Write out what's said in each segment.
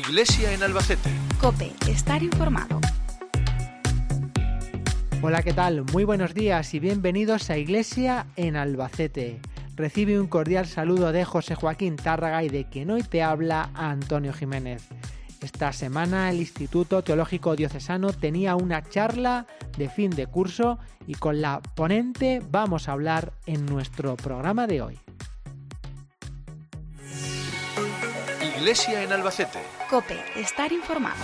Iglesia en Albacete. COPE, estar informado. Hola, ¿qué tal? Muy buenos días y bienvenidos a Iglesia en Albacete. Recibe un cordial saludo de José Joaquín Tárraga y de quien hoy te habla Antonio Jiménez. Esta semana el Instituto Teológico Diocesano tenía una charla de fin de curso y con la ponente vamos a hablar en nuestro programa de hoy. Iglesia en Albacete. COPE, estar informado.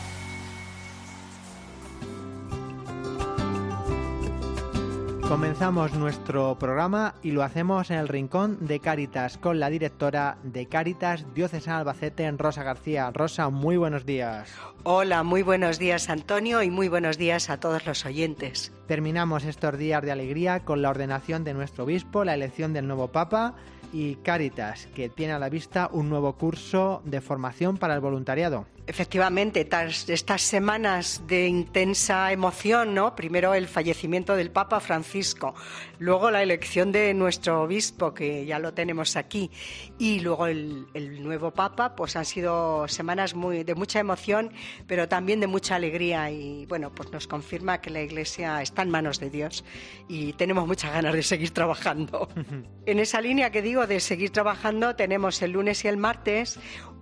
Comenzamos nuestro programa y lo hacemos en el Rincón de Cáritas con la directora de Cáritas Diocesana Albacete, Rosa García. Rosa, muy buenos días. Hola, muy buenos días, Antonio, y muy buenos días a todos los oyentes. Terminamos estos días de alegría con la ordenación de nuestro obispo, la elección del nuevo papa y Cáritas, que tiene a la vista un nuevo curso de formación para el voluntariado. Efectivamente, estas semanas de intensa emoción, ¿no? Primero el fallecimiento del Papa Francisco, luego la elección de nuestro obispo, que ya lo tenemos aquí, y luego el nuevo Papa, pues han sido semanas de mucha emoción, pero también de mucha alegría, y bueno, pues nos confirma que la Iglesia está en manos de Dios y tenemos muchas ganas de seguir trabajando. En esa línea que digo de seguir trabajando, tenemos el lunes y el martes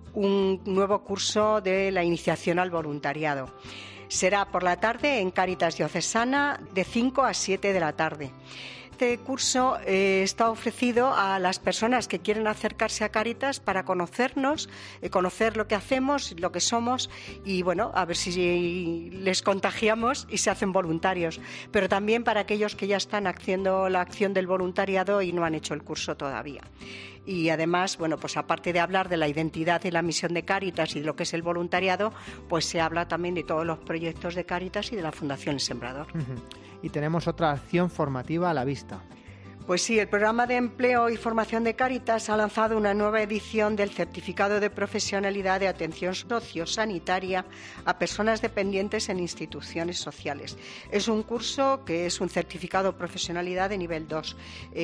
un nuevo curso de la iniciación al voluntariado. Será por la tarde en Cáritas Diocesana de 5 a 7 de la tarde. Este curso está ofrecido a las personas que quieren acercarse a Cáritas para conocernos, conocer lo que hacemos, lo que somos y bueno, a ver si les contagiamos y se hacen voluntarios. Pero también para aquellos que ya están haciendo la acción del voluntariado y no han hecho el curso todavía. Y además, bueno, pues aparte de hablar de la identidad y la misión de Cáritas y de lo que es el voluntariado, pues se habla también de todos los proyectos de Cáritas y de la Fundación El Sembrador. Y tenemos otra acción formativa a la vista. Pues sí, el Programa de Empleo y Formación de Cáritas ha lanzado una nueva edición del Certificado de Profesionalidad de Atención Sociosanitaria a Personas Dependientes en Instituciones Sociales. Es un curso que es un certificado de profesionalidad de nivel 2.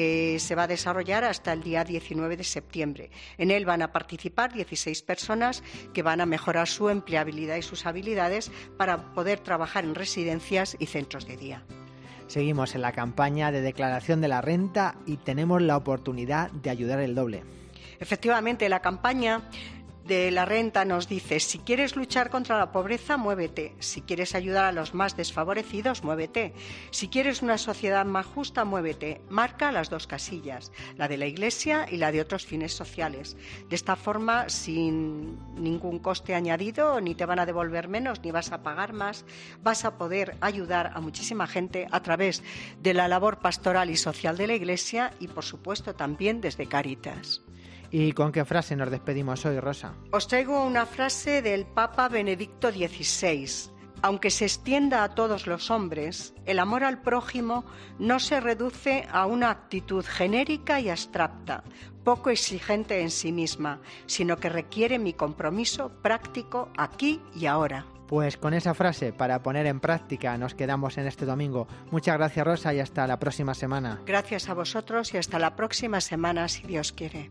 Se va a desarrollar hasta el día 19 de septiembre. En él van a participar 16 personas que van a mejorar su empleabilidad y sus habilidades para poder trabajar en residencias y centros de día. Seguimos en la campaña de declaración de la renta y tenemos la oportunidad de ayudar el doble. Efectivamente, la campaña de la renta nos dice: si quieres luchar contra la pobreza, muévete. Si quieres ayudar a los más desfavorecidos, muévete. Si quieres una sociedad más justa, muévete. Marca las dos casillas, la de la Iglesia y la de otros fines sociales. De esta forma, sin ningún coste añadido, ni te van a devolver menos, ni vas a pagar más, vas a poder ayudar a muchísima gente a través de la labor pastoral y social de la Iglesia y, por supuesto, también desde Cáritas. ¿Y con qué frase nos despedimos hoy, Rosa? Os traigo una frase del Papa Benedicto XVI. Aunque se extienda a todos los hombres, el amor al prójimo no se reduce a una actitud genérica y abstracta, poco exigente en sí misma, sino que requiere mi compromiso práctico aquí y ahora. Pues con esa frase para poner en práctica nos quedamos en este domingo. Muchas gracias, Rosa, y hasta la próxima semana. Gracias a vosotros y hasta la próxima semana, si Dios quiere.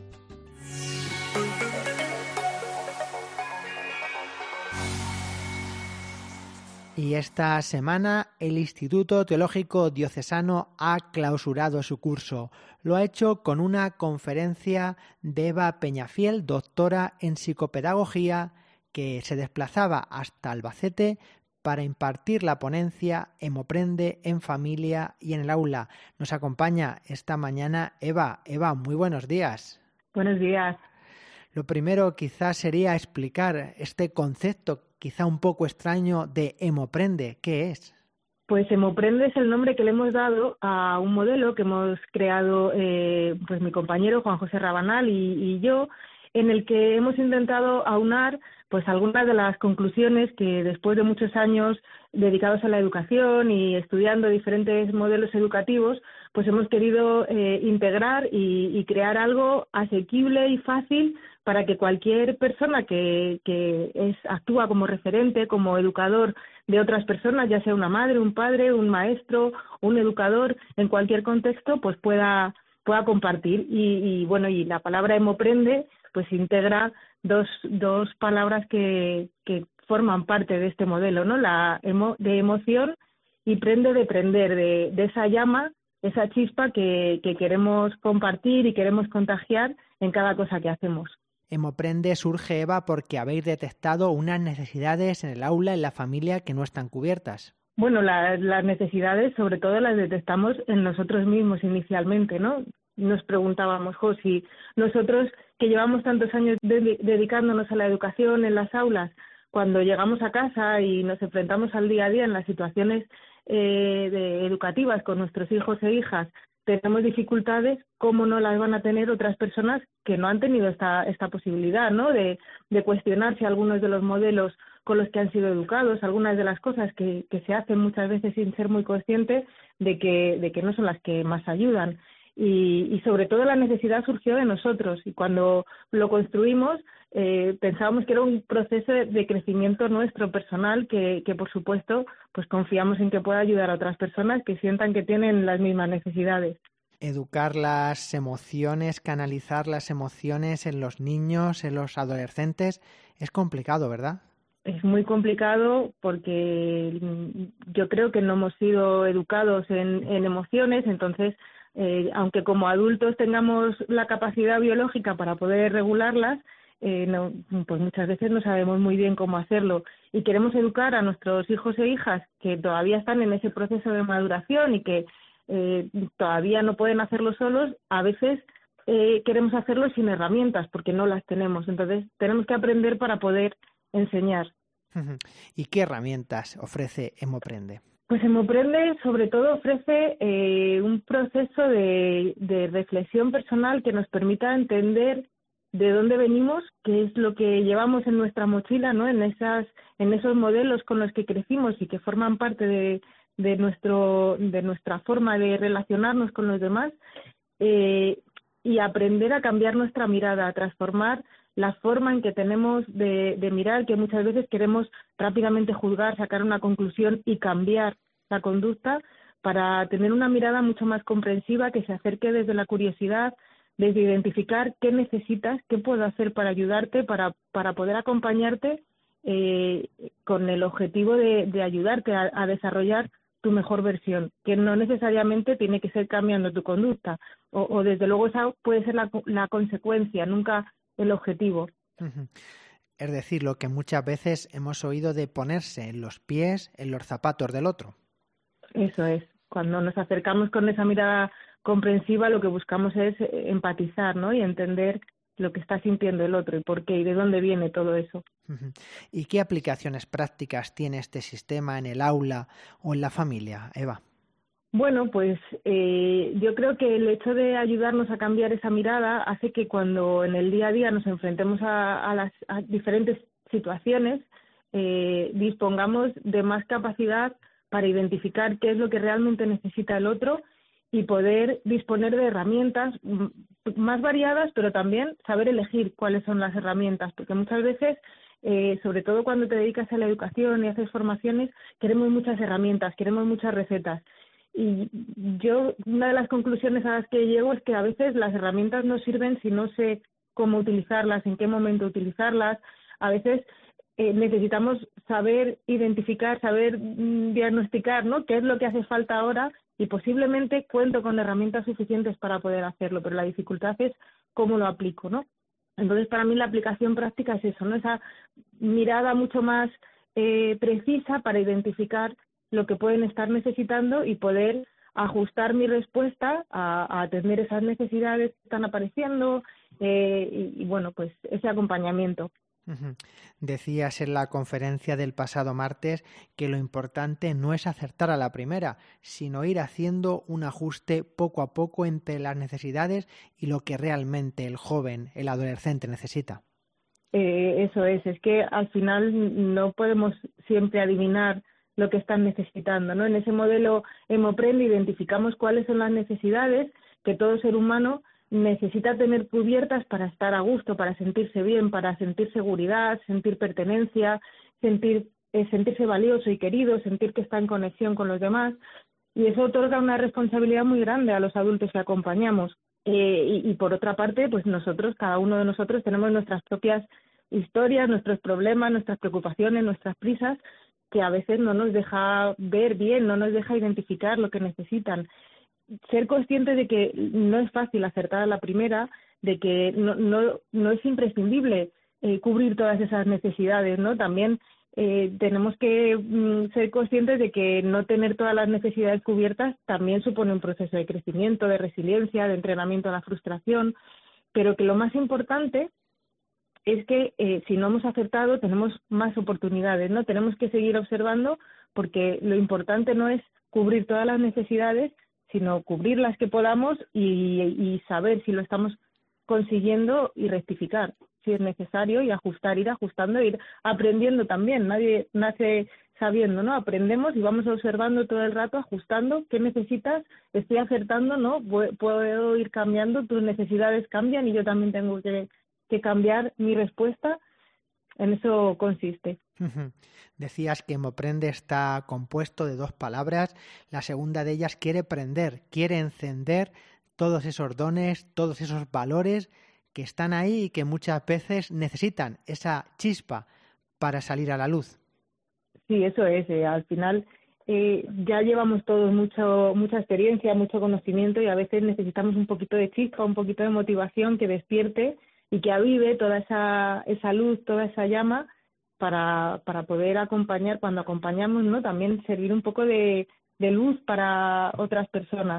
Y esta semana el Instituto Teológico Diocesano ha clausurado su curso. Lo ha hecho con una conferencia de Eva Peñafiel, doctora en psicopedagogía, que se desplazaba hasta Albacete para impartir la ponencia Emoprende en familia y en el aula. Nos acompaña esta mañana Eva. Eva, muy buenos días. Buenos días. Lo primero quizás sería explicar este concepto quizá un poco extraño de Emoprende. ¿Qué es? Pues Emoprende es el nombre que le hemos dado a un modelo que hemos creado pues mi compañero Juan José Rabanal y yo, en el que hemos intentado aunar pues algunas de las conclusiones que después de muchos años dedicados a la educación y estudiando diferentes modelos educativos, pues hemos querido integrar y crear algo asequible y fácil para que cualquier persona que actúa como referente, como educador de otras personas, ya sea una madre, un padre, un maestro, un educador, en cualquier contexto, pues pueda pueda compartir. Y bueno, y la palabra emoprende pues integra dos palabras que forman parte de este modelo, ¿no? La de emoción y prende de prender, de esa llama, esa chispa que queremos compartir y queremos contagiar en cada cosa que hacemos. Emoprende surge, Eva, porque habéis detectado unas necesidades en el aula, en la familia, que no están cubiertas. Bueno, las necesidades sobre todo las detectamos en nosotros mismos inicialmente, ¿no? Nos preguntábamos, si nosotros que llevamos tantos años dedicándonos a la educación en las aulas, cuando llegamos a casa y nos enfrentamos al día a día en las situaciones educativas con nuestros hijos e hijas, tenemos dificultades, ¿cómo no las van a tener otras personas que no han tenido esta posibilidad, ¿no? De cuestionarse algunos de los modelos con los que han sido educados, algunas de las cosas que se hacen muchas veces sin ser muy conscientes de que no son las que más ayudan. Y sobre todo la necesidad surgió de nosotros, y cuando lo construimos pensábamos que era un proceso de crecimiento nuestro personal que por supuesto pues confiamos en que pueda ayudar a otras personas que sientan que tienen las mismas necesidades. Educar las emociones, canalizar las emociones en los niños, en los adolescentes, es complicado, ¿verdad? Es muy complicado porque yo creo que no hemos sido educados en emociones, entonces aunque como adultos tengamos la capacidad biológica para poder regularlas, pues muchas veces no sabemos muy bien cómo hacerlo, y queremos educar a nuestros hijos e hijas que todavía están en ese proceso de maduración y que todavía no pueden hacerlo solos. A veces queremos hacerlo sin herramientas porque no las tenemos, entonces tenemos que aprender para poder enseñar. ¿Y qué herramientas ofrece Emoprende? Pues Emoprende sobre todo ofrece un proceso de reflexión personal que nos permita entender de dónde venimos, qué es lo que llevamos en nuestra mochila, ¿no? En esos modelos con los que crecimos y que forman parte de nuestra forma de relacionarnos con los demás, y aprender a cambiar nuestra mirada, a transformar la forma en que tenemos de mirar, que muchas veces queremos rápidamente juzgar, sacar una conclusión y cambiar la conducta, para tener una mirada mucho más comprensiva que se acerque desde la curiosidad, desde identificar qué necesitas, qué puedo hacer para ayudarte, para poder acompañarte con el objetivo de ayudarte a desarrollar tu mejor versión, que no necesariamente tiene que ser cambiando tu conducta, o desde luego esa puede ser la consecuencia, nunca el objetivo. Es decir, lo que muchas veces hemos oído de ponerse en los pies, en los zapatos del otro. Eso es. Cuando nos acercamos con esa mirada comprensiva, lo que buscamos es empatizar, ¿no? Y entender lo que está sintiendo el otro y por qué y de dónde viene todo eso. ¿Y qué aplicaciones prácticas tiene este sistema en el aula o en la familia, Eva? Bueno, pues yo creo que el hecho de ayudarnos a cambiar esa mirada hace que cuando en el día a día nos enfrentemos a diferentes situaciones, dispongamos de más capacidad para identificar qué es lo que realmente necesita el otro y poder disponer de herramientas más variadas, pero también saber elegir cuáles son las herramientas, porque muchas veces, sobre todo cuando te dedicas a la educación y haces formaciones, queremos muchas herramientas, queremos muchas recetas. Y yo, una de las conclusiones a las que llego es que a veces las herramientas no sirven si no sé cómo utilizarlas, en qué momento utilizarlas. A veces necesitamos saber identificar, saber diagnosticar, ¿no?, qué es lo que hace falta ahora, y posiblemente cuento con herramientas suficientes para poder hacerlo, pero la dificultad es cómo lo aplico, ¿no? Entonces, para mí la aplicación práctica es eso, ¿no?, esa mirada mucho más precisa para identificar lo que pueden estar necesitando y poder ajustar mi respuesta a atender esas necesidades que están apareciendo, y bueno, pues ese acompañamiento. Decías en la conferencia del pasado martes que lo importante no es acertar a la primera, sino ir haciendo un ajuste poco a poco entre las necesidades y lo que realmente el joven, el adolescente necesita. Eso es que al final no podemos siempre adivinar lo que están necesitando, ¿no? En ese modelo Emoprende identificamos cuáles son las necesidades que todo ser humano necesita tener cubiertas para estar a gusto, para sentirse bien, para sentir seguridad, sentir pertenencia, sentirse valioso y querido, sentir que está en conexión con los demás, y eso otorga una responsabilidad muy grande a los adultos que acompañamos. Y por otra parte, pues cada uno de nosotros tenemos nuestras propias historias, nuestros problemas, nuestras preocupaciones, nuestras prisas, que a veces no nos deja ver bien, no nos deja identificar lo que necesitan. Ser conscientes de que no es fácil acertar a la primera, de que no es imprescindible cubrir todas esas necesidades, ¿no? También tenemos que ser conscientes de que no tener todas las necesidades cubiertas también supone un proceso de crecimiento, de resiliencia, de entrenamiento a la frustración, pero que lo más importante es que si no hemos acertado tenemos más oportunidades, ¿no? Tenemos que seguir observando, porque lo importante no es cubrir todas las necesidades, sino cubrir las que podamos y saber si lo estamos consiguiendo y rectificar si es necesario, y ajustar, ir ajustando, ir aprendiendo también. Nadie nace sabiendo, ¿no? Aprendemos y vamos observando todo el rato, ajustando. ¿Qué necesitas? Estoy acertando, ¿no? Puedo ir cambiando, tus necesidades cambian y yo también tengo que cambiar mi respuesta. En eso consiste. Decías que Moprende está compuesto de 2 palabras. La segunda de ellas, quiere prender, quiere encender todos esos dones, todos esos valores que están ahí y que muchas veces necesitan esa chispa para salir a la luz. Sí, eso es. Al final ya llevamos todos mucha experiencia, mucho conocimiento, y a veces necesitamos un poquito de chispa, un poquito de motivación que despierte y que avive toda esa luz, toda esa llama para poder acompañar, cuando acompañamos, ¿no? También servir un poco de luz para otras personas.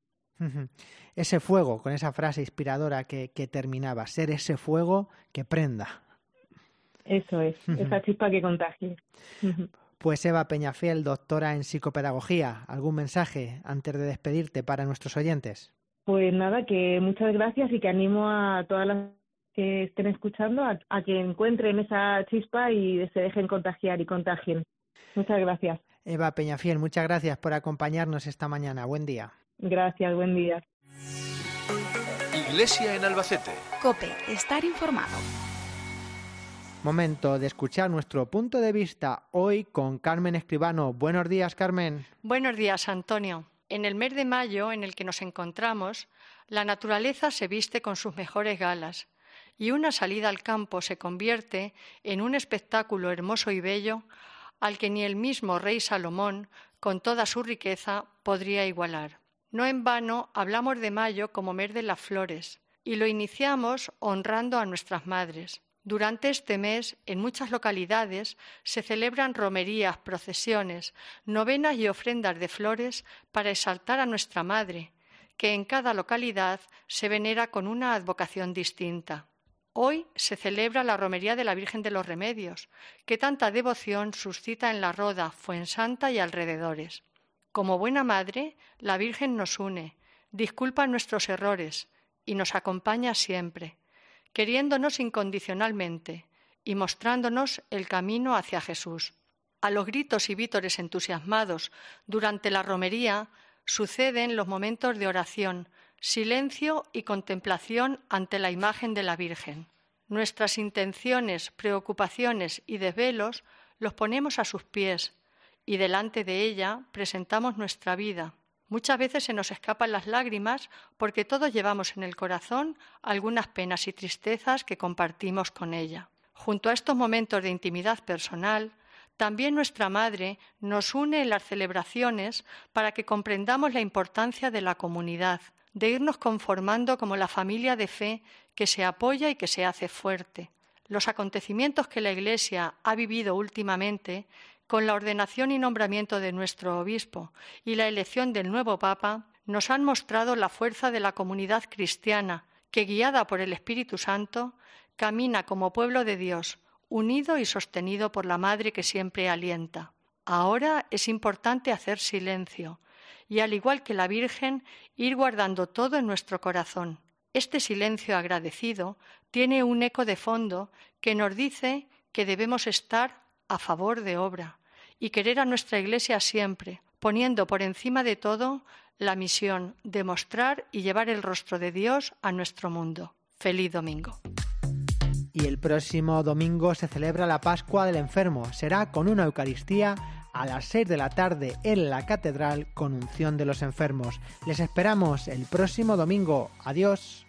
Ese fuego, con esa frase inspiradora que terminaba, ser ese fuego que prenda. Eso es, esa chispa que contagie. Pues Eva Peñafiel, doctora en psicopedagogía, ¿algún mensaje antes de despedirte para nuestros oyentes? Pues nada, que muchas gracias y que animo a todas las que estén escuchando a que encuentren esa chispa y se dejen contagiar y contagien. Muchas gracias. Eva Peñafiel, muchas gracias por acompañarnos esta mañana. Buen día. Gracias, buen día. Iglesia en Albacete. COPE, estar informado. Momento de escuchar nuestro punto de vista hoy con Carmen Escribano. Buenos días, Carmen. Buenos días, Antonio. En el mes de mayo en el que nos encontramos, la naturaleza se viste con sus mejores galas y una salida al campo se convierte en un espectáculo hermoso y bello al que ni el mismo rey Salomón, con toda su riqueza, podría igualar. No en vano hablamos de mayo como mes de las flores y lo iniciamos honrando a nuestras madres. Durante este mes, en muchas localidades, se celebran romerías, procesiones, novenas y ofrendas de flores para exaltar a nuestra Madre, que en cada localidad se venera con una advocación distinta. Hoy se celebra la romería de la Virgen de los Remedios, que tanta devoción suscita en La Roda, Fuensanta y alrededores. Como buena madre, la Virgen nos une, disculpa nuestros errores y nos acompaña siempre, queriéndonos incondicionalmente y mostrándonos el camino hacia Jesús. A los gritos y vítores entusiasmados durante la romería suceden los momentos de oración, silencio y contemplación ante la imagen de la Virgen. Nuestras intenciones, preocupaciones y desvelos los ponemos a sus pies y delante de ella presentamos nuestra vida. Muchas veces se nos escapan las lágrimas porque todos llevamos en el corazón algunas penas y tristezas que compartimos con ella. Junto a estos momentos de intimidad personal, también nuestra Madre nos une en las celebraciones para que comprendamos la importancia de la comunidad, de irnos conformando como la familia de fe que se apoya y que se hace fuerte. Los acontecimientos que la Iglesia ha vivido últimamente, con la ordenación y nombramiento de nuestro obispo y la elección del nuevo Papa, nos han mostrado la fuerza de la comunidad cristiana que, guiada por el Espíritu Santo, camina como pueblo de Dios, unido y sostenido por la Madre que siempre alienta. Ahora es importante hacer silencio y, al igual que la Virgen, ir guardando todo en nuestro corazón. Este silencio agradecido tiene un eco de fondo que nos dice que debemos estar a favor de obra y querer a nuestra Iglesia siempre, poniendo por encima de todo la misión de mostrar y llevar el rostro de Dios a nuestro mundo. ¡Feliz domingo! Y el próximo domingo se celebra la Pascua del Enfermo. Será con una Eucaristía a las 6 de la tarde en la Catedral con unción de los enfermos. Les esperamos el próximo domingo. Adiós.